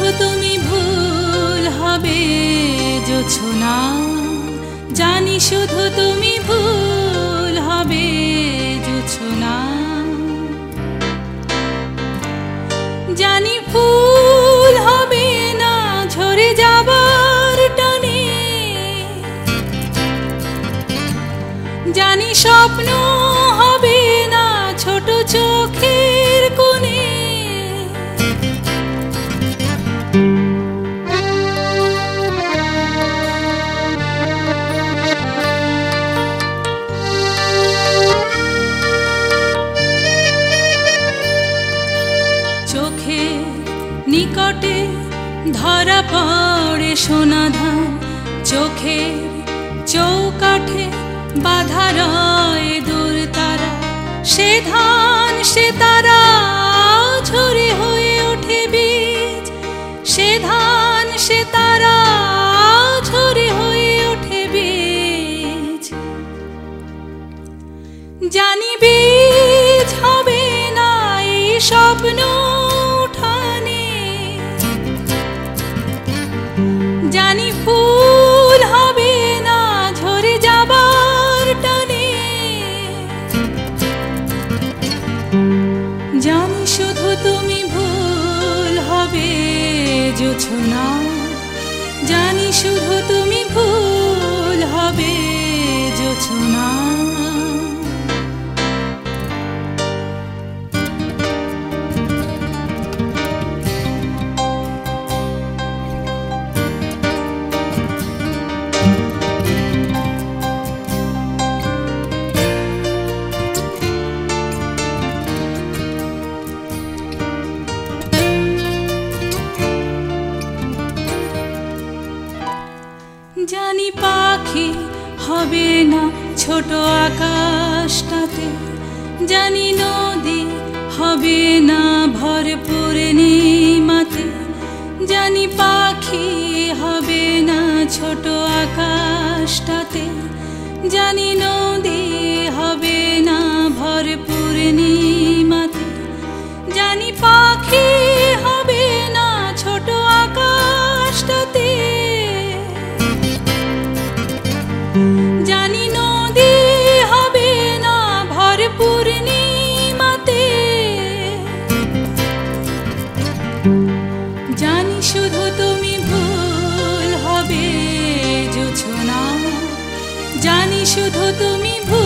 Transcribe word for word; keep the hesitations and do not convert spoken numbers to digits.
তুমি ভুল হবে জোছনা, জানি শুধু তুমি ভুল হবে জোছনা। জানি ফুল হবে না ঝরে যাবার টানে, জানি স্বপ্ন হবে না ছোট চোখের কোণে। চোখের নিকটে ধরা পড়ে সোনা ধান, চোখের চৌকাঠে বাধা রয় দূর তারা। সে ধান সে তারা ঝরে হয়ে ওঠে বীজ, সে ধান সে তারা ঝরে হয়ে ওঠে বীজ। জানি বীজ হবে না এই স্বপ্ন উঠানে, জানি ফুল হবে না ঝরে যাবার টানে। জানি শুধু তুমি ভুল হবে জোছনা, জানি শুধু তুমি ভুল হবে জোছনা। জানি পাখি হবে না ছোট আকাশটাতে, জানি নদী হবে না ভরপুর নিমাতে। জানি পাখি হবে না ছোট আকাশটাতে, জানি নদী হবে না ভরপুর নিমাতে। জানি পাখি হবে না ছোট আকাশটাতে, জানি নদী হবে না ভরপুর নিমাতে। জানি শুধু তুমি ভুল হবে জোছনা, জানি শুধু তুমি ভুল